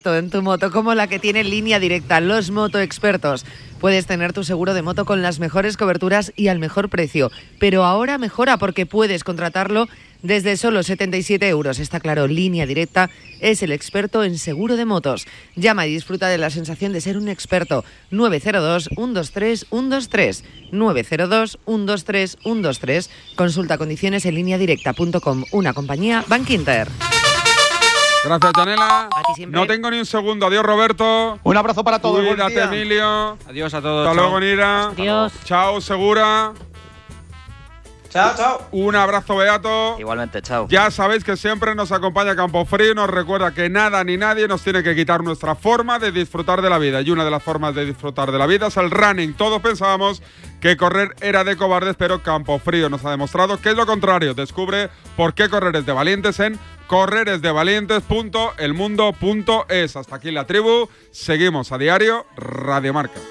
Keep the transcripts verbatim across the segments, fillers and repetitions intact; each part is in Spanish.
En tu moto, como la que tiene Línea Directa, los motoexpertos. Puedes tener tu seguro de moto con las mejores coberturas y al mejor precio. Pero ahora mejora porque puedes contratarlo desde solo setenta y siete euros. Está claro, Línea Directa es el experto en seguro de motos. Llama y disfruta de la sensación de ser un experto. nueve cero dos, uno dos tres, uno dos tres. nueve cero dos, uno dos tres, uno dos tres. Consulta condiciones en línea directa punto com. Una compañía Bankinter. Gracias, Janela. A ti siempre. No tengo ni un segundo. Adiós, Roberto. Un abrazo para todos. Cuídate, Emilio. Adiós a todos. Hasta luego, Nira. Adiós. Chao, Segura. Chao, chao. Un abrazo, Beato. Igualmente, chao. Ya sabéis que siempre nos acompaña Campofrío y nos recuerda que nada ni nadie nos tiene que quitar nuestra forma de disfrutar de la vida. Y una de las formas de disfrutar de la vida es el running. Todos pensábamos que correr era de cobardes, pero Campofrío nos ha demostrado que es lo contrario. Descubre por qué correr es de valientes en correresdevalientes punto el mundo punto es. Hasta aquí la tribu. Seguimos a diario Radio Marca.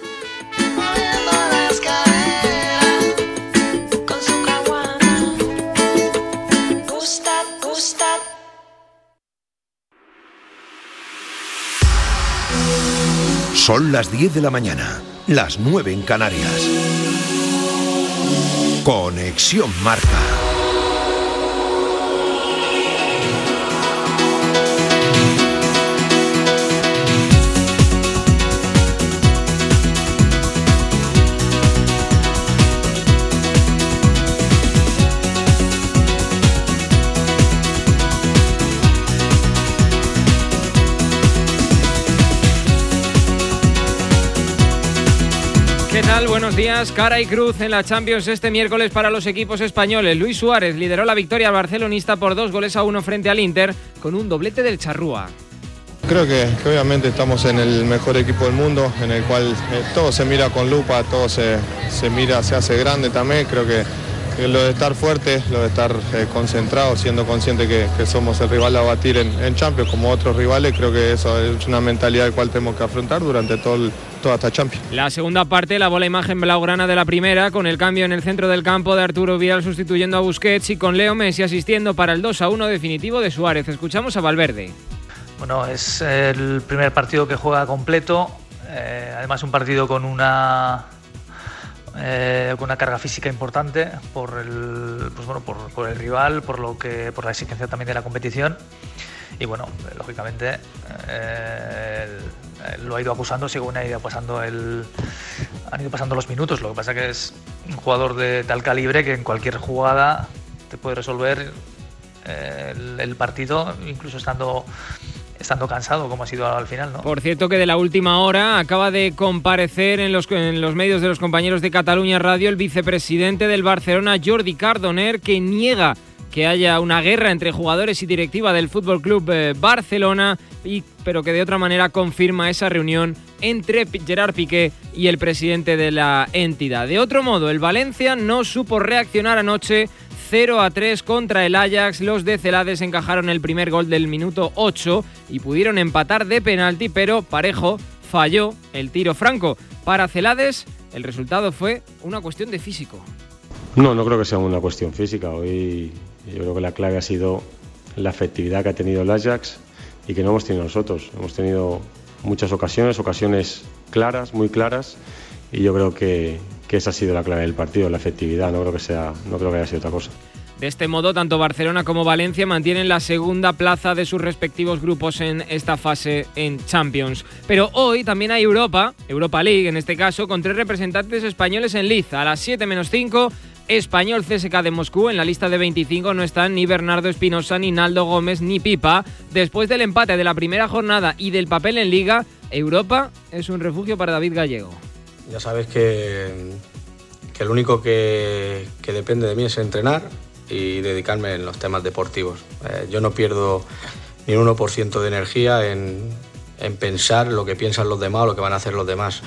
Son las diez de la mañana, las nueve en Canarias. Conexión Marca. ¿Qué tal? Buenos días. Cara y cruz en la Champions este miércoles para los equipos españoles. Luis Suárez lideró la victoria barcelonista por dos goles a uno frente al Inter con un doblete del Charrúa. Creo que, que obviamente estamos en el mejor equipo del mundo, en el cual eh, todo se mira con lupa, todo se, se mira, se hace grande también. Creo que, que lo de estar fuerte, lo de estar eh, concentrado, siendo consciente que, que somos el rival a batir en, en Champions como otros rivales, creo que eso es una mentalidad del cual tenemos que afrontar durante todo el toda esta Champions. La segunda parte lavó la imagen blaugrana de la primera, con el cambio en el centro del campo de Arturo Vidal sustituyendo a Busquets y con Leo Messi asistiendo para el dos a uno definitivo de Suárez. Escuchamos a Valverde. Bueno, es el primer partido que juega completo, eh, además un partido con una eh, con una carga física importante por el pues bueno por, por el rival, por lo que por la exigencia también de la competición. Y bueno, lógicamente eh, el, lo ha ido acusando según ha ido pasando el, han ido pasando los minutos. Lo que pasa que es un jugador de tal calibre que en cualquier jugada te puede resolver eh, el, el partido, incluso estando, estando cansado, como ha sido al final, ¿no? Por cierto que de la última hora acaba de comparecer en los, en los medios de los compañeros de Cataluña Radio el vicepresidente del Barcelona, Jordi Cardoner, que niega que haya una guerra entre jugadores y directiva del F C eh, Barcelona, y, pero que de otra manera confirma esa reunión entre Gerard Piqué y el presidente de la entidad. De otro modo, el Valencia no supo reaccionar anoche. cero a tres contra el Ajax. Los de Celades encajaron el primer gol del minuto ocho y pudieron empatar de penalti, pero Parejo falló el tiro franco. Para Celades, el resultado fue una cuestión de físico. No, no creo que sea una cuestión física. Hoy yo creo que la clave ha sido la efectividad que ha tenido el Ajax y que no hemos tenido nosotros. Hemos tenido muchas ocasiones, ocasiones claras, muy claras, y yo creo que, que esa ha sido la clave del partido, la efectividad. No creo que sea, no creo que haya sido otra cosa. De este modo, tanto Barcelona como Valencia mantienen la segunda plaza de sus respectivos grupos en esta fase en Champions. Pero hoy también hay Europa, Europa League en este caso, con tres representantes españoles en liza. A las siete menos cinco, Español C S K de Moscú. En la lista de veinticinco no están ni Bernardo Espinosa, ni Naldo Gómez, ni Pipa. Después del empate de la primera jornada y del papel en Liga, Europa es un refugio para David Gallego. Ya sabes que, que lo único que, que depende de mí es entrenar y dedicarme en los temas deportivos. Eh, yo no pierdo ni un uno por ciento de energía en, en pensar lo que piensan los demás o lo que van a hacer los demás.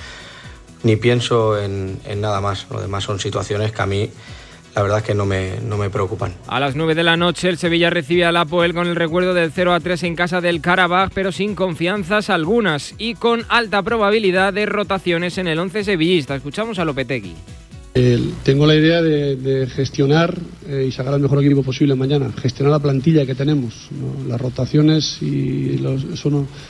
Ni pienso en, en nada más. Lo demás son situaciones que a mí, la verdad es que no me, no me preocupan. A las nueve de la noche el Sevilla recibe al Apoel con el recuerdo del cero a tres en casa del Karabaj, pero sin confianzas algunas y con alta probabilidad de rotaciones en el once sevillista. Escuchamos a Lopetegui. Eh, tengo la idea de, de gestionar eh, y sacar el mejor equipo posible mañana, gestionar la plantilla que tenemos, ¿no? Las rotaciones y los, eso no,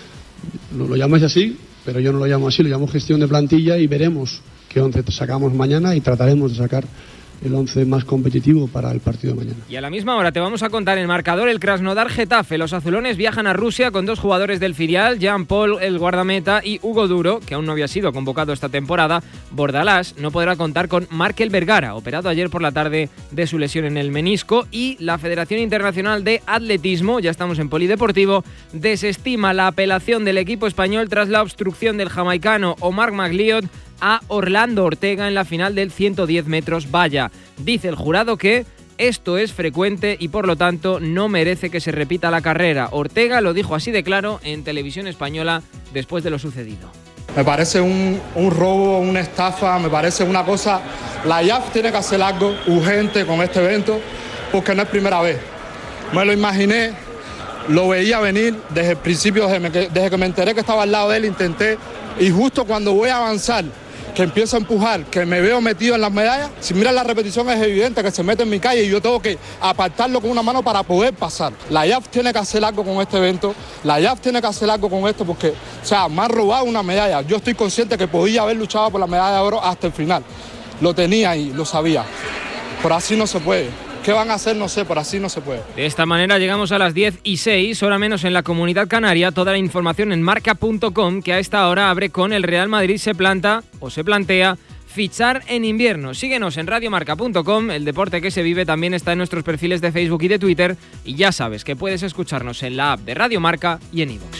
lo, lo llamáis así, pero yo no lo llamo así, lo llamo gestión de plantilla y veremos qué once sacamos mañana y trataremos de sacar el once más competitivo para el partido de mañana. Y a la misma hora te vamos a contar el marcador el Krasnodar-Getafe. Los azulones viajan a Rusia con dos jugadores del filial, Jean-Paul, el guardameta, y Hugo Duro, que aún no había sido convocado esta temporada. Bordalás no podrá contar con Markel Vergara, operado ayer por la tarde de su lesión en el menisco, y la Federación Internacional de Atletismo, ya estamos en polideportivo, desestima la apelación del equipo español tras la obstrucción del jamaicano Omar McLeod a Orlando Ortega en la final del ciento diez metros valla. Dice el jurado que esto es frecuente y por lo tanto no merece que se repita la carrera. Ortega lo dijo así de claro en televisión española después de lo sucedido. Me parece un, un robo, una estafa, me parece una cosa... La I A F tiene que hacer algo urgente con este evento porque no es primera vez. Me lo imaginé, lo veía venir desde el principio, desde, me, desde que me enteré que estaba al lado de él, intenté, y justo cuando voy a avanzar, que empiezo a empujar, que me veo metido en las medallas, si miras la repetición es evidente que se mete en mi calle y yo tengo que apartarlo con una mano para poder pasar. La I A F tiene que hacer algo con este evento, la I A F tiene que hacer algo con esto porque, o sea, me han robado una medalla. Yo estoy consciente que podía haber luchado por la medalla de oro hasta el final. Lo tenía y lo sabía. Pero así no se puede. ¿Qué van a hacer? No sé, pero así no se puede. De esta manera llegamos a las diez y seis, hora menos en la Comunidad Canaria. Toda la información en marca punto com, que a esta hora abre con el Real Madrid se planta o se plantea fichar en invierno. Síguenos en radio marca punto com, el deporte que se vive también está en nuestros perfiles de Facebook y de Twitter, y ya sabes que puedes escucharnos en la app de Radio Marca y en iVoox.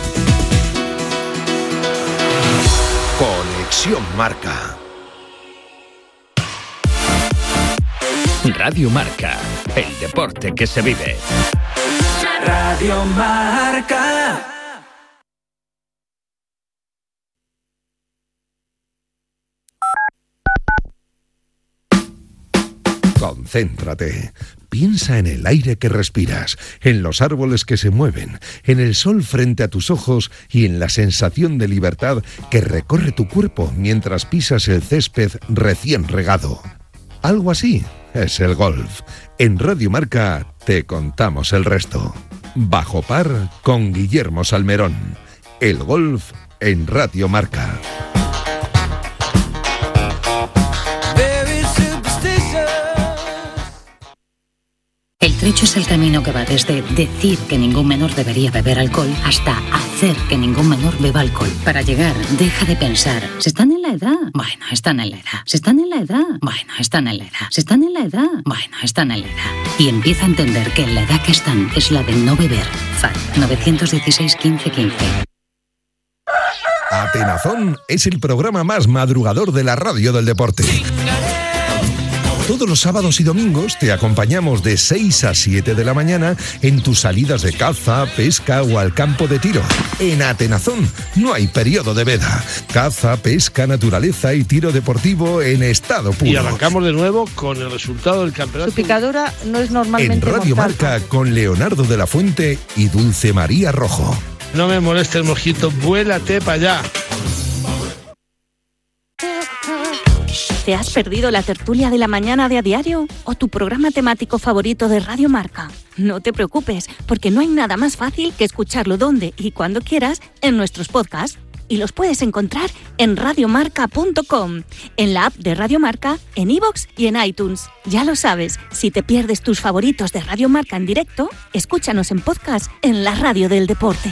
Conexión Marca. Radio Marca, el deporte que se vive. Radio Marca. Concéntrate. Piensa en el aire que respiras, en los árboles que se mueven, en el sol frente a tus ojos y en la sensación de libertad que recorre tu cuerpo mientras pisas el césped recién regado. Algo así es el golf. En Radio Marca te contamos el resto. Bajo par con Guillermo Salmerón. El golf en Radio Marca. El trecho es el camino que va desde decir que ningún menor debería beber alcohol hasta hacer que ningún menor beba alcohol. Para llegar, deja de pensar, ¿se están en la edad? Bueno, están en la edad. ¿Se están en la edad? Bueno, están en la edad. ¿Se están en la edad? Bueno, están en la edad. Y empieza a entender que la edad que están es la de no beber. F A D nueve uno seis, quince, quince. Atenazón es el programa más madrugador de la radio del deporte. Todos los sábados y domingos te acompañamos de seis a siete de la mañana en tus salidas de caza, pesca o al campo de tiro. En Atenazón no hay periodo de veda. Caza, pesca, naturaleza y tiro deportivo en estado puro. Y arrancamos de nuevo con el resultado del campeonato. Su picadura no es normalmente En Radio mortal. Marca con Leonardo de la Fuente y Dulce María Rojo. No me moleste el mosquito, vuélate para allá. ¿Te has perdido la tertulia de la mañana de A Diario o tu programa temático favorito de Radio Marca? No te preocupes, porque no hay nada más fácil que escucharlo donde y cuando quieras en nuestros podcasts. Y los puedes encontrar en radio marca punto com, en la app de Radio Marca, en iVoox y en iTunes. Ya lo sabes, si te pierdes tus favoritos de Radio Marca en directo, escúchanos en podcast en la radio del deporte.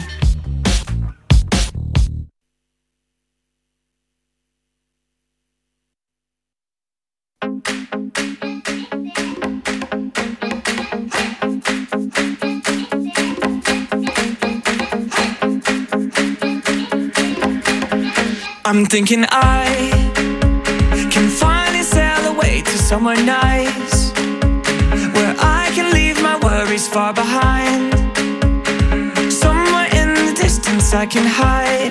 I'm thinking I can finally sail away to somewhere nice, where I can leave my worries far behind. Somewhere in the distance I can hide.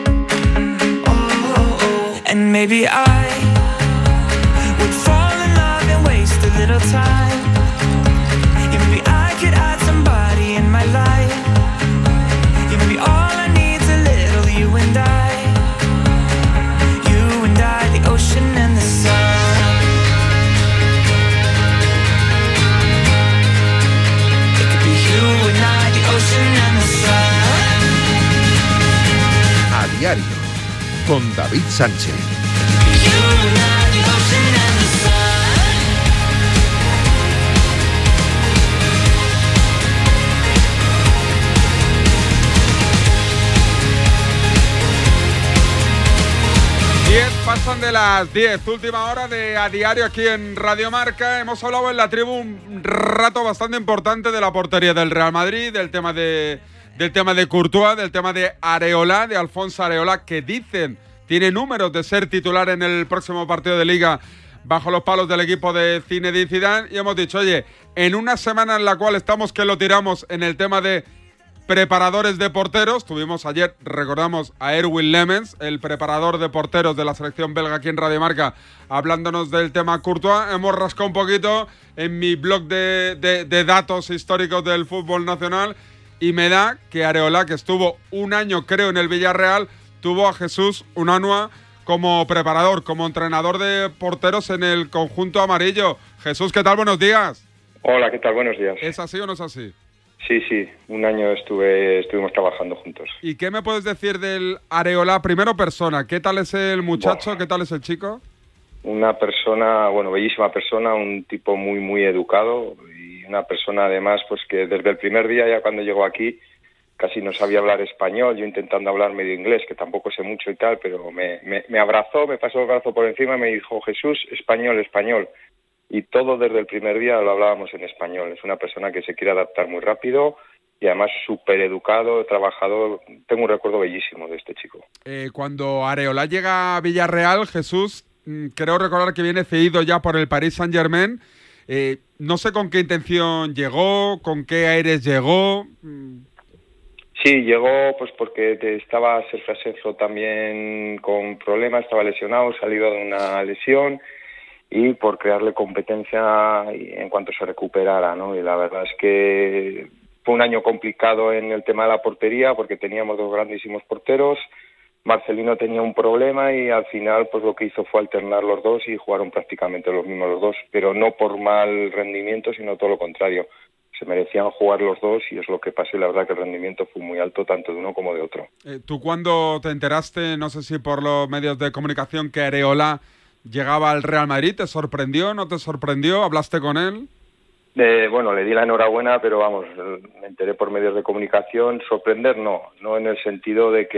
Oh, oh. And maybe I would fall in love and waste a little time. Yeah, maybe I could add somebody in my life. Yeah, maybe all I need's a little you and I. The ocean and the sun. It could be you and I, the ocean and the sun. diario, con David Sánchez. diez pasan de las diez, última hora de A Diario aquí en Radio Marca. Hemos hablado en la tribu un rato bastante importante de la portería del Real Madrid, del tema de, del tema de Courtois, del tema de Areola, de Alfonso Areola, que dicen tiene números de ser titular en el próximo partido de Liga bajo los palos del equipo de Zinedine Zidane. Y hemos dicho, oye, en una semana en la cual estamos que lo tiramos en el tema de preparadores de porteros, tuvimos ayer, recordamos, a Erwin Lemmens, el preparador de porteros de la selección belga aquí en Radio Marca, hablándonos del tema Courtois. Hemos rascado un poquito en mi blog de, de, de datos históricos del fútbol nacional y me da que Areola, que estuvo un año creo en el Villarreal, tuvo a Jesús Unanua como preparador, como entrenador de porteros en el conjunto amarillo. Jesús, ¿qué tal? Buenos días. Hola, ¿qué tal? Buenos días. ¿Es así o no es así? Sí, sí, un año estuve, estuvimos trabajando juntos. ¿Y qué me puedes decir del Areola? Primero persona, ¿qué tal es el muchacho? Buah. ¿Qué tal es el chico? Una persona, bueno, bellísima persona, un tipo muy, muy educado y una persona además pues que desde el primer día, ya cuando llegó aquí, casi no sabía hablar español, yo intentando hablar medio inglés, que tampoco sé mucho y tal, pero me, me, me abrazó, me pasó el brazo por encima y me dijo, Jesús, español, español. Y todo desde el primer día lo hablábamos en español. Es una persona que se quiere adaptar muy rápido y además súper educado, trabajador. Tengo un recuerdo bellísimo de este chico. Eh, cuando Areola llega a Villarreal, Jesús, creo recordar que viene cedido ya por el Paris Saint-Germain. Eh, no sé con qué intención llegó, con qué aires llegó. Sí, llegó pues porque estaba Sergio Asenjo también con problemas, estaba lesionado, salido de una lesión, y por crearle competencia en cuanto se recuperara, ¿no? Y la verdad es que fue un año complicado en el tema de la portería porque teníamos dos grandísimos porteros. Marcelino tenía un problema y al final pues lo que hizo fue alternar los dos y jugaron prácticamente los mismos los dos, pero no por mal rendimiento, sino todo lo contrario. Se merecían jugar los dos y es lo que pasó y la verdad que el rendimiento fue muy alto tanto de uno como de otro. Eh, ¿Tú cuando te enteraste, no sé si por los medios de comunicación, que Areola llegaba al Real Madrid, te sorprendió, no te sorprendió? ¿Hablaste con él? Eh, bueno, le di la enhorabuena, pero vamos, me enteré por medios de comunicación. Sorprender no, no en el sentido de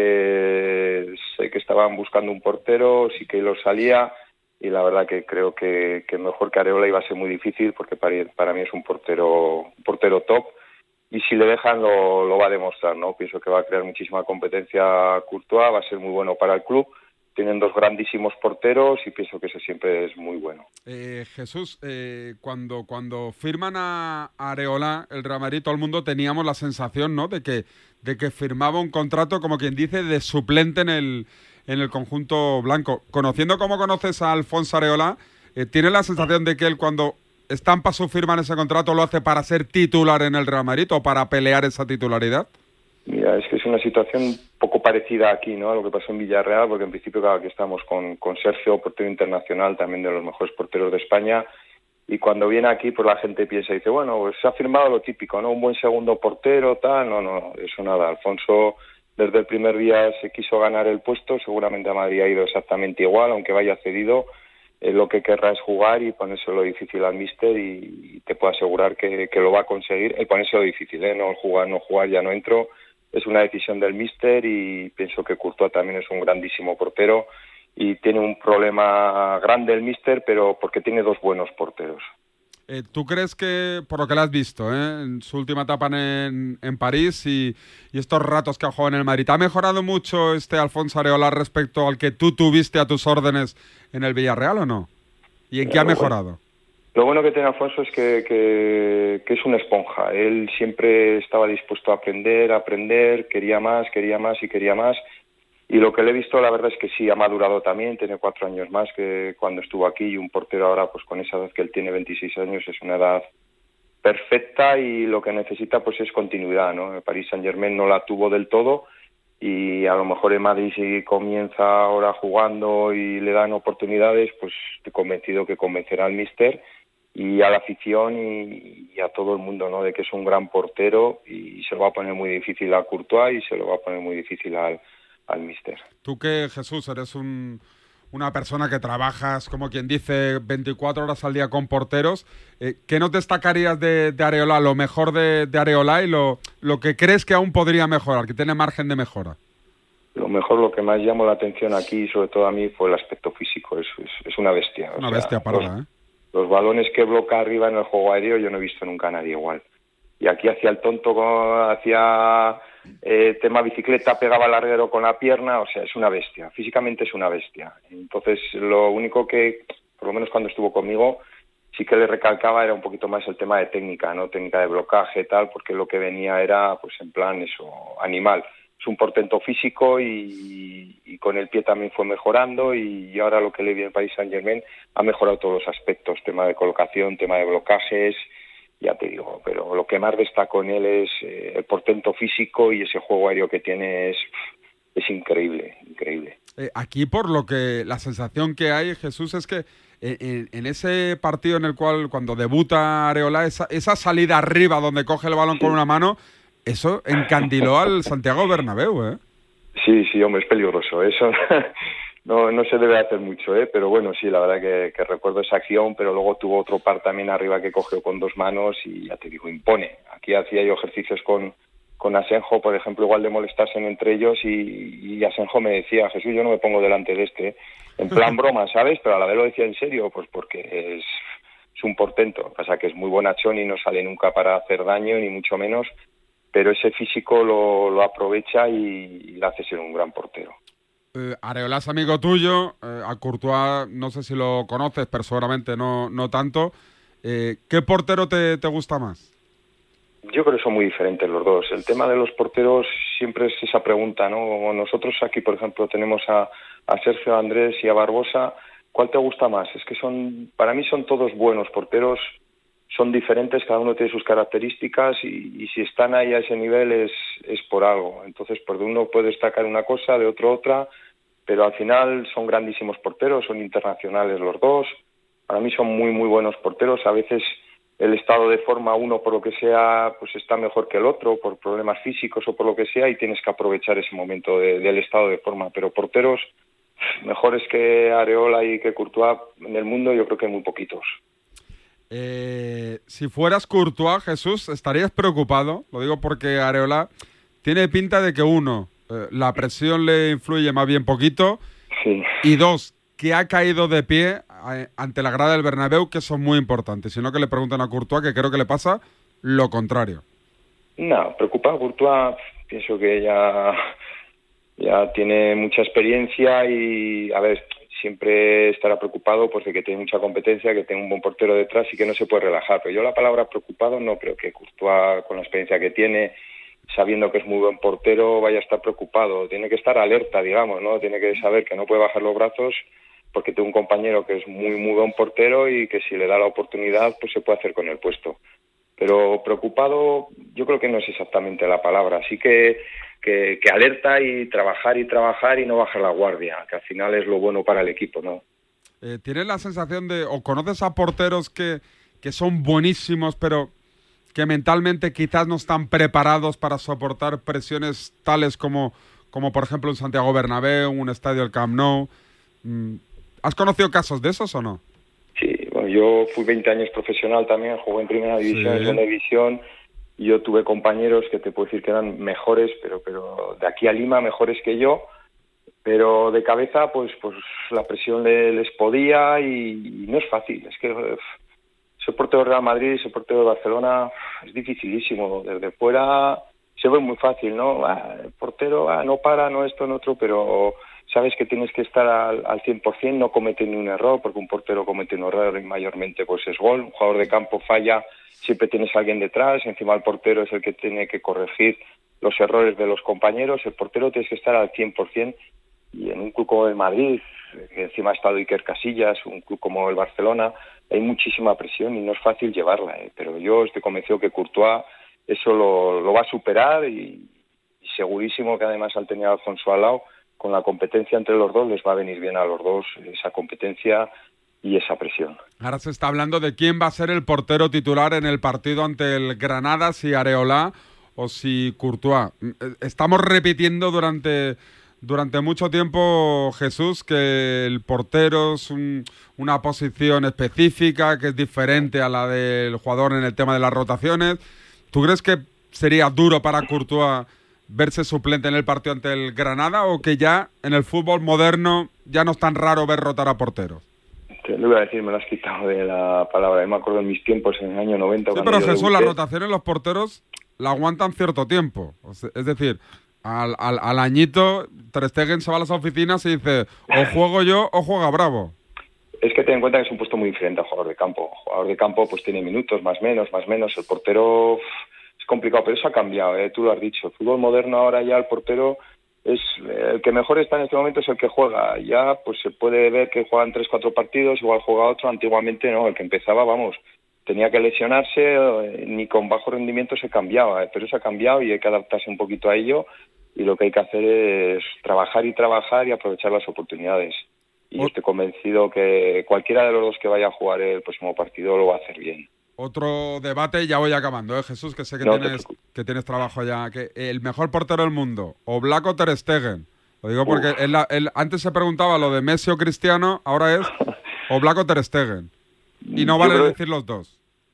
que sé que estaban buscando un portero, sí que lo salía y la verdad que creo que, que mejor que Areola iba a ser muy difícil porque para, para mí es un portero, un portero top y si le dejan lo, lo va a demostrar, ¿no? Pienso que va a crear muchísima competencia a Courtois, va a ser muy bueno para el club. Tienen dos grandísimos porteros y pienso que eso siempre es muy bueno. Eh, Jesús, eh, cuando, cuando firman a Areola, el Real Madrid, todo el mundo teníamos la sensación, ¿no?, de que, de que firmaba un contrato, como quien dice, de suplente en el, en el conjunto blanco. Conociendo como conoces a Alfonso Areola, eh, ¿tienes la sensación de que él cuando estampa su firma en ese contrato lo hace para ser titular en el Real Madrid o para pelear esa titularidad? Mira, es que es una situación un poco parecida aquí, ¿no?, a lo que pasó en Villarreal, porque en principio, claro, aquí estamos con, con Sergio, portero internacional, también de los mejores porteros de España, y cuando viene aquí, pues la gente piensa y dice, bueno, pues se ha firmado lo típico, ¿no?, un buen segundo portero, tal, no, no, eso nada. Alfonso desde el primer día se quiso ganar el puesto, seguramente a Madrid ha ido exactamente igual, aunque vaya cedido, eh, lo que querrá es jugar y ponérselo difícil al míster y, y te puedo asegurar que, que lo va a conseguir, el ponérselo difícil, ¿eh?, no jugar, no jugar, ya no entro. Es una decisión del míster y pienso que Courtois también es un grandísimo portero y tiene un problema grande el míster, pero porque tiene dos buenos porteros. Eh, ¿Tú crees que, por lo que le has visto, ¿eh?, en su última etapa en, en París y, y estos ratos que ha jugado en el Madrid, ha mejorado mucho este Alfonso Areola respecto al que tú tuviste a tus órdenes en el Villarreal o no? ¿Y en qué ha mejorado? Lo bueno que tiene Alfonso es que, que, que es una esponja. Él siempre estaba dispuesto a aprender, a aprender, quería más, quería más y quería más. Y lo que le he visto, la verdad es que sí, ha madurado también, tiene cuatro años más que cuando estuvo aquí y un portero ahora, pues con esa edad que él tiene, veintiséis años, es una edad perfecta y lo que necesita pues es continuidad, ¿no? El Paris Saint-Germain no la tuvo del todo y a lo mejor en Madrid si comienza ahora jugando y le dan oportunidades, pues estoy convencido que convencerá al míster y a la afición y, y a todo el mundo, ¿no?, de que es un gran portero y se lo va a poner muy difícil a Courtois y se lo va a poner muy difícil al, al míster. Tú que, Jesús, eres un, una persona que trabajas, como quien dice, veinticuatro horas al día con porteros, eh, ¿qué nos destacarías de, de Areola, lo mejor de, de Areola y lo, lo que crees que aún podría mejorar, que tiene margen de mejora? Lo mejor, lo que más llamó la atención aquí, sobre todo a mí, fue el aspecto físico. Es, es, es una bestia. Una o bestia sea, parada, los, ¿eh? Los balones que bloquea arriba en el juego aéreo yo no he visto nunca a nadie igual. Y aquí hacía el tonto, hacía eh, tema bicicleta, pegaba al larguero con la pierna, o sea, es una bestia. Físicamente es una bestia. Entonces, lo único que, por lo menos cuando estuvo conmigo, sí que le recalcaba era un poquito más el tema de técnica, ¿no? Técnica de blocaje, tal, porque lo que venía era, pues, en plan, eso, animal. Es un portento físico y, y con el pie también fue mejorando y ahora lo que le vi en Paris Saint-Germain ha mejorado todos los aspectos, tema de colocación, tema de blocajes, ya te digo, pero lo que más destaco en él es eh, el portento físico y ese juego aéreo que tiene es, es increíble, increíble. Eh, aquí por lo que la sensación que hay, Jesús, es que en, en ese partido en el cual cuando debuta Areola, esa, esa salida arriba donde coge el balón sí. con una mano, eso encandiló al Santiago Bernabéu, ¿eh? Sí, sí, hombre, es peligroso. Eso no, no se debe hacer mucho, ¿eh? Pero bueno, sí, la verdad que, que recuerdo esa acción, pero luego tuvo otro par también arriba que cogió con dos manos y ya te digo, impone. Aquí hacía yo ejercicios con, con Asenjo, por ejemplo, igual de molestarse entre ellos y, y Asenjo me decía, Jesús, yo no me pongo delante de este, ¿eh? En plan broma, ¿sabes? Pero a la vez lo decía en serio, pues porque es, es un portento. Pasa que es muy bonachón y no sale nunca para hacer daño, ni mucho menos, pero ese físico lo, lo aprovecha y, y le hace ser un gran portero. Eh, Areola es amigo tuyo, eh, a Courtois no sé si lo conoces, pero seguramente no, no tanto. Eh, ¿Qué portero te, te gusta más? Yo creo que son muy diferentes los dos. El tema de los porteros siempre es esa pregunta, ¿no? Nosotros aquí, por ejemplo, tenemos a, a Sergio Andrés y a Barbosa. ¿Cuál te gusta más? Es que son, para mí son todos buenos porteros. Son diferentes, cada uno tiene sus características y, y si están ahí a ese nivel es, es por algo. Entonces, pues de uno puede destacar una cosa, de otro otra, pero al final son grandísimos porteros, son internacionales los dos. Para mí son muy, muy buenos porteros. A veces el estado de forma, uno por lo que sea, pues está mejor que el otro, por problemas físicos o por lo que sea, y tienes que aprovechar ese momento de, del estado de forma. Pero porteros mejores que Areola y que Courtois en el mundo yo creo que hay muy poquitos. Eh, si fueras Courtois, Jesús, ¿estarías preocupado? Lo digo porque Areola tiene pinta de que uno, eh, la presión le influye más bien poquito, sí. Y dos, que ha caído de pie eh, ante la grada del Bernabéu, que eso es muy importante, sino que le preguntan a Courtois, que creo que le pasa lo contrario. No, preocupado Courtois, pienso que ya, ya tiene mucha experiencia y, a ver, siempre estará preocupado pues de que tiene mucha competencia, que tiene un buen portero detrás y que no se puede relajar. Pero yo la palabra preocupado no creo que Courtois, con la experiencia que tiene, sabiendo que es muy buen portero, vaya a estar preocupado. Tiene que estar alerta, digamos, ¿no? Tiene que saber que no puede bajar los brazos porque tiene un compañero que es muy, muy buen portero y que si le da la oportunidad, pues se puede hacer con el puesto. Pero preocupado yo creo que no es exactamente la palabra. Así que Que, que alerta y trabajar y trabajar y no bajar la guardia, que al final es lo bueno para el equipo, ¿no? Eh, ¿Tienes la sensación de, o conoces a porteros que, que son buenísimos, pero que mentalmente quizás no están preparados para soportar presiones tales como, como por ejemplo un Santiago Bernabéu, un estadio del Camp Nou? ¿Has conocido casos de esos o no? Sí, bueno, yo fui veinte años profesional también, jugué en primera división, en sí. segunda división. Yo tuve compañeros que te puedo decir que eran mejores, pero pero de aquí a Lima mejores que yo, pero de cabeza pues pues la presión le, les podía y, y no es fácil. Es que uf, ese portero de Real Madrid, ese portero de Barcelona es dificilísimo. Desde fuera se ve muy fácil, ¿no? Ah, el portero ah, no para, no esto, no otro, pero sabes que tienes que estar al, al cien por ciento, no comete ni un error, porque un portero comete un error y mayormente pues es gol. Un jugador de campo falla, siempre tienes a alguien detrás, encima el portero es el que tiene que corregir los errores de los compañeros. El portero tienes que estar al cien por ciento y en un club como el Madrid, que encima ha estado Iker Casillas, un club como el Barcelona, hay muchísima presión y no es fácil llevarla, ¿eh? Pero yo estoy convencido que Courtois eso lo, lo va a superar y, y segurísimo que además al tener a Alfonso al lado, con la competencia entre los dos les va a venir bien a los dos esa competencia y esa presión. Ahora se está hablando de quién va a ser el portero titular en el partido ante el Granada, si Areola o si Courtois. Estamos repitiendo durante, durante mucho tiempo, Jesús, que el portero es un, una posición específica, que es diferente a la del jugador en el tema de las rotaciones. ¿Tú crees que sería duro para Courtois verse suplente en el partido ante el Granada, o que ya en el fútbol moderno ya no es tan raro ver rotar a porteros? Te lo iba a decir, me lo has quitado de la palabra. Yo me acuerdo en mis tiempos, en el año noventa. Sí, pero Jesús, las rotaciones los porteros la aguantan cierto tiempo. Es decir, al, al, al añito, Ter Stegen se va a las oficinas y dice, o juego yo o juega Bravo. Es que ten en cuenta que es un puesto muy diferente al jugador de campo. El jugador de campo pues tiene minutos, más menos, más menos. El portero uf, es complicado, pero eso ha cambiado, ¿eh? Tú lo has dicho. El fútbol moderno ahora ya el portero es el que mejor está en este momento, es el que juega. Ya pues se puede ver que juegan tres, cuatro partidos, igual juega otro. Antiguamente no, el que empezaba, vamos, tenía que lesionarse, ni con bajo rendimiento se cambiaba, ¿eh? Pero eso ha cambiado y hay que adaptarse un poquito a ello, y lo que hay que hacer es trabajar y trabajar y aprovechar las oportunidades. Y yo estoy convencido que cualquiera de los dos que vaya a jugar el próximo partido lo va a hacer bien. Otro debate, ya voy acabando, ¿eh, Jesús? Que sé que, No tienes, que tienes trabajo ya. Que el mejor portero del mundo, Oblak o Ter Stegen. Lo digo porque él, él, antes se preguntaba lo de Messi o Cristiano, ahora es Oblak o Ter Stegen. Y no vale creo... decir los dos.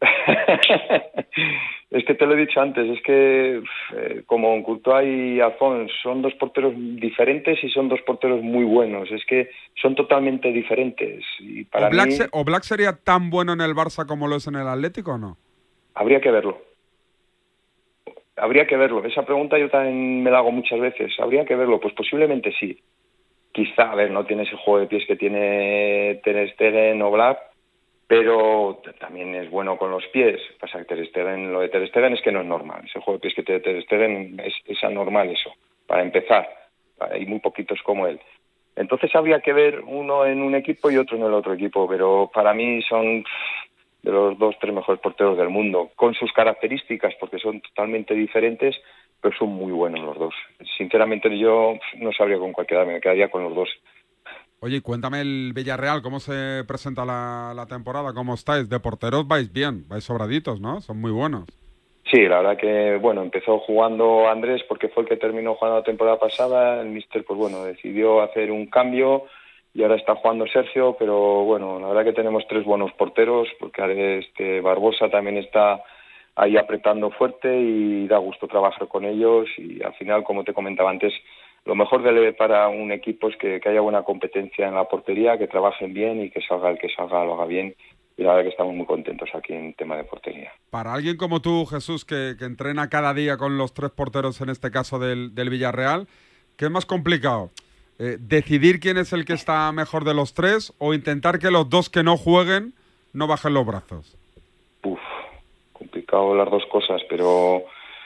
Es que te lo he dicho antes, es que eh, como Courtois y Alphonse son dos porteros diferentes y son dos porteros muy buenos. Es que son totalmente diferentes. Y para ¿Oblak, mí, se, ¿Oblak sería tan bueno en el Barça como lo es en el Atlético o no? Habría que verlo. Habría que verlo. Esa pregunta yo también me la hago muchas veces. ¿Habría que verlo? Pues posiblemente sí. Quizá, a ver, no tiene ese juego de pies que tiene Ter Stegen o Oblak, pero también es bueno con los pies. Pasa que Ter Stegen, lo de Ter Stegen es que no es normal. Ese juego de pies que tiene Ter Stegen es, es anormal eso, para empezar. Hay muy poquitos como él. Entonces habría que ver uno en un equipo y otro en el otro equipo, pero para mí son de los dos, tres mejores porteros del mundo, con sus características, porque son totalmente diferentes, pero son muy buenos los dos. Sinceramente yo no sabría con cuál quedarme, me quedaría con los dos. Oye, cuéntame el Villarreal, ¿cómo se presenta la, la temporada? ¿Cómo estáis? De porteros vais bien, vais sobraditos, ¿no? Son muy buenos. Sí, la verdad que, bueno, empezó jugando Andrés porque fue el que terminó jugando la temporada pasada. El míster, pues bueno, decidió hacer un cambio y ahora está jugando Sergio, pero bueno, la verdad que tenemos tres buenos porteros, porque este Barbosa también está ahí apretando fuerte y da gusto trabajar con ellos, y al final, como te comentaba antes, lo mejor de para un equipo es que, que haya buena competencia en la portería, que trabajen bien y que salga el que salga lo haga bien. Y la verdad que estamos muy contentos aquí en tema de portería. Para alguien como tú, Jesús, que, que entrena cada día con los tres porteros, en este caso del, del Villarreal, ¿qué es más complicado? Eh, ¿Decidir quién es el que está mejor de los tres o intentar que los dos que no jueguen no bajen los brazos? Uf, complicado las dos cosas, pero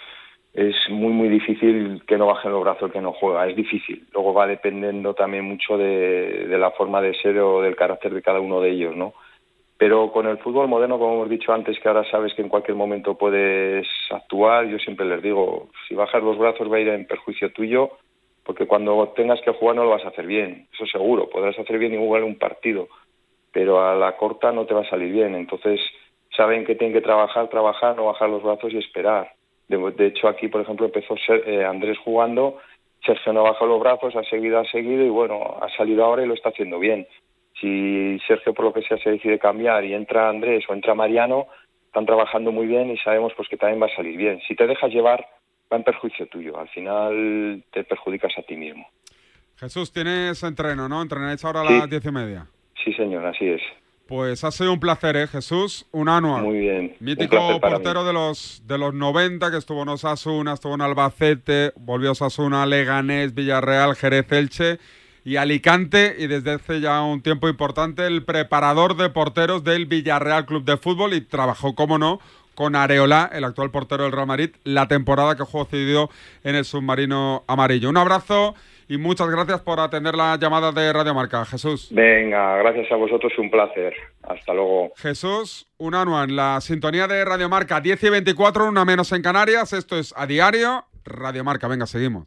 es muy, muy difícil que no bajen los brazos el que no juega. Es difícil. Luego va dependiendo también mucho de, de la forma de ser o del carácter de cada uno de ellos, ¿no? Pero con el fútbol moderno, como hemos dicho antes, que ahora sabes que en cualquier momento puedes actuar, yo siempre les digo, si bajas los brazos va a ir en perjuicio tuyo, porque cuando tengas que jugar no lo vas a hacer bien, eso seguro, podrás hacer bien igual un partido, pero a la corta no te va a salir bien. Entonces saben que tienen que trabajar, trabajar, no bajar los brazos y esperar. De, de hecho aquí, por ejemplo, empezó Ser, eh, Andrés jugando, Sergio no bajó los brazos, ha seguido, ha seguido y bueno, ha salido ahora y lo está haciendo bien. Si Sergio por lo que sea se decide cambiar y entra Andrés o entra Mariano, están trabajando muy bien y sabemos pues que también va a salir bien. Si te dejas llevar, va en perjuicio tuyo. Al final te perjudicas a ti mismo. Jesús, tienes entreno, ¿no? Entrenáis ahora a sí. las diez y media. Sí, señor, así es. Pues ha sido un placer, ¿eh, Jesús? Un anual. Muy bien. Mítico portero de los de los noventa, que estuvo en Osasuna, estuvo en Albacete, volvió a Osasuna, Leganés, Villarreal, Jerez, Elche y Alicante, y desde hace ya un tiempo importante el preparador de porteros del Villarreal Club de Fútbol, y trabajó, como no, con Areola, el actual portero del Real Madrid, la temporada que jugó cedido en el submarino amarillo. Un abrazo y muchas gracias por atender la llamada de Radio Marca, Jesús. Venga, gracias a vosotros, un placer. Hasta luego. Jesús Unanua, en la sintonía de Radio Marca, diez y veinticuatro, una menos en Canarias. Esto es A Diario, Radio Marca. Venga, seguimos.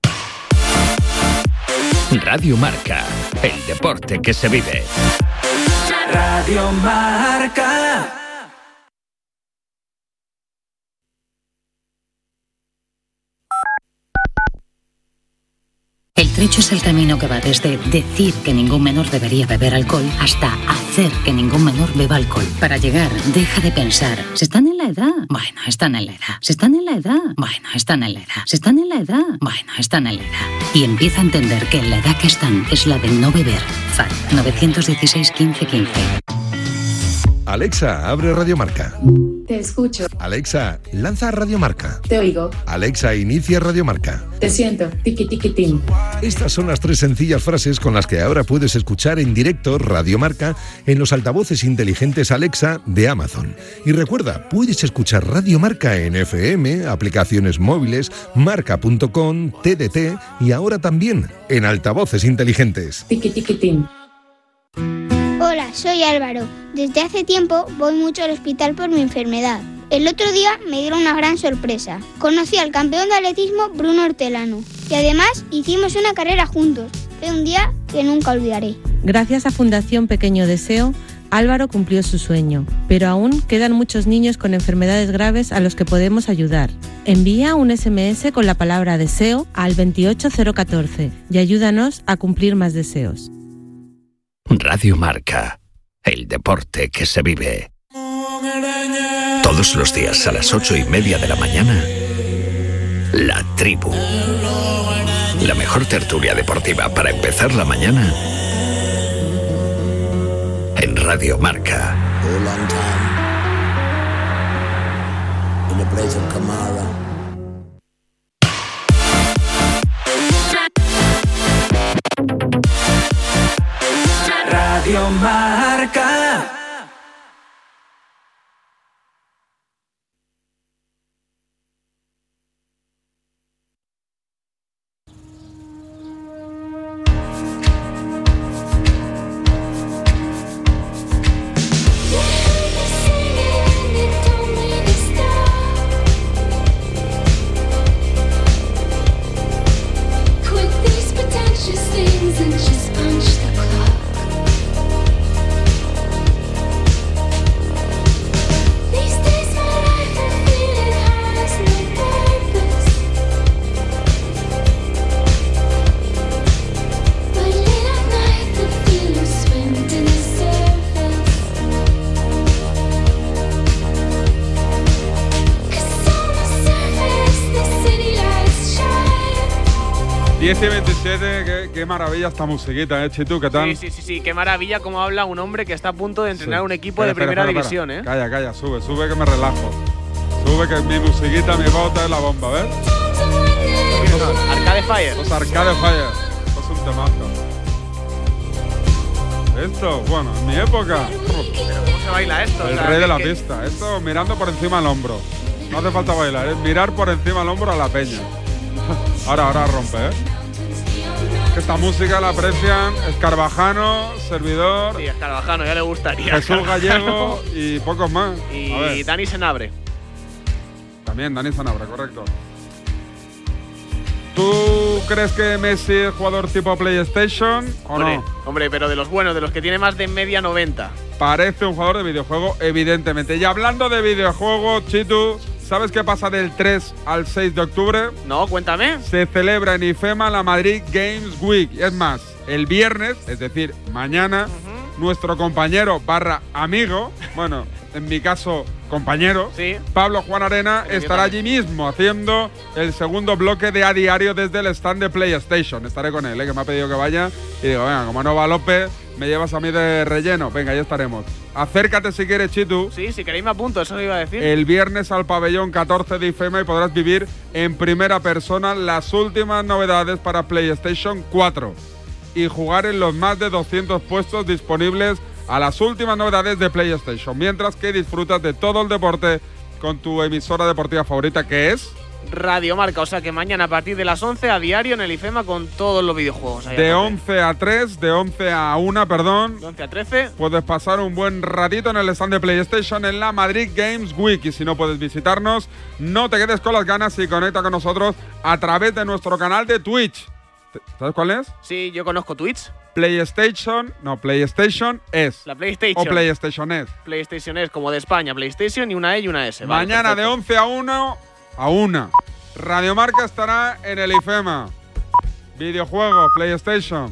Radio Marca, el deporte que se vive. Radio Marca. El trecho es el camino que va desde decir que ningún menor debería beber alcohol hasta hacer que ningún menor beba alcohol. Para llegar, deja de pensar, ¿se están en la edad? Bueno, están en la edad. ¿Se están en la edad? Bueno, están en la edad. ¿Se están en la edad? Bueno, están en la edad. Y empieza a entender que en la edad que están es la de no beber. F A D nueve uno seis, quince, quince. Alexa, abre Radio Marca. Te escucho. Alexa, lanza Radio Marca. Te oigo. Alexa, inicia Radio Marca. Te siento. Tiki tiki tim. Estas son las tres sencillas frases con las que ahora puedes escuchar en directo Radio Marca en los altavoces inteligentes Alexa de Amazon. Y recuerda, puedes escuchar Radio Marca en F M, aplicaciones móviles, marca punto com, T D T y ahora también en altavoces inteligentes. Tiki tiki tim. Hola, soy Álvaro. Desde hace tiempo voy mucho al hospital por mi enfermedad. El otro día me dieron una gran sorpresa. Conocí al campeón de atletismo Bruno Hortelano y además hicimos una carrera juntos. Fue un día que nunca olvidaré. Gracias a Fundación Pequeño Deseo, Álvaro cumplió su sueño, pero aún quedan muchos niños con enfermedades graves a los que podemos ayudar. Envía un ese eme ese con la palabra deseo al veintiocho cero catorce y ayúdanos a cumplir más deseos. Radio Marca, el deporte que se vive. Todos los días a las ocho y media de la mañana, La Tribu. La mejor tertulia deportiva para empezar la mañana en Radio Marca. Radio Marca. diez y veintisiete, qué, qué maravilla esta musiquita, ¿eh, Chitu? ¿Qué tal? Sí, sí, sí, sí, qué maravilla cómo habla un hombre que está a punto de entrenar Sí. un equipo Espera, de espera, primera espera, división, espera. ¿eh? Calla, calla, sube, sube que me relajo. Sube que mi musiquita, mi bota es la bomba, ¿ves? Arcade Fire. Los Arcade Fire. Esto es un temazo. Esto, bueno, en mi época, Pero ¿cómo se baila esto? el O sea, rey de es la que- pista. Esto mirando por encima del hombro. No hace falta bailar, es mirar por encima del hombro a la peña. Ahora, ahora rompe, ¿eh? Que esta música la aprecian Escarvajano, Servidor, Sí, Escarvajano, ya le gustaría. Jesús Escarvajano. Gallego y pocos más. A Y ver, Dani Senabre. también Dani Sanabra, correcto. ¿Tú crees que Messi es jugador tipo PlayStation o Hombre, no? hombre, pero de los buenos, de los que tiene más de media noventa. Parece un jugador de videojuego, evidentemente. Y hablando de videojuego, Chitu, ¿sabes qué pasa del tres al seis de octubre? No, cuéntame. Se celebra en IFEMA la Madrid Games Week. Es más, el viernes, es decir, mañana, nuestro compañero barra amigo, bueno, en mi caso compañero, Sí. Pablo Juan Arena, yo estará también. allí mismo haciendo el segundo bloque de A Diario desde el stand de PlayStation. Estaré con él, ¿eh? Que me ha pedido que vaya. Y digo, venga, como no va López, me llevas a mí de relleno. Venga, ya estaremos. Acércate si quieres, Chitu. Sí, si queréis me apunto, eso lo iba a decir. El viernes al pabellón catorce de IFEMA y podrás vivir en primera persona las últimas novedades para PlayStation cuatro y jugar en los más de doscientos puestos disponibles a las últimas novedades de PlayStation, mientras que disfrutas de todo el deporte con tu emisora deportiva favorita, que es Radio Marca, o sea que mañana a partir de las once a diario en el IFEMA con todos los videojuegos. ahí a de tope. once a tres, de once a una, perdón. De once a trece. Puedes pasar un buen ratito en el stand de PlayStation en la Madrid Games Week. Y si no puedes visitarnos, no te quedes con las ganas y conecta con nosotros a través de nuestro canal de Twitch. ¿Sabes cuál es? Sí, yo conozco Twitch. PlayStation, no, PlayStation es. La PlayStation. O PlayStation es. PlayStation es como de España, PlayStation y una E y una S. Vale, Mañana de perfecto. once a una a una. Radio Marca estará en el IFEMA. Videojuegos, PlayStation.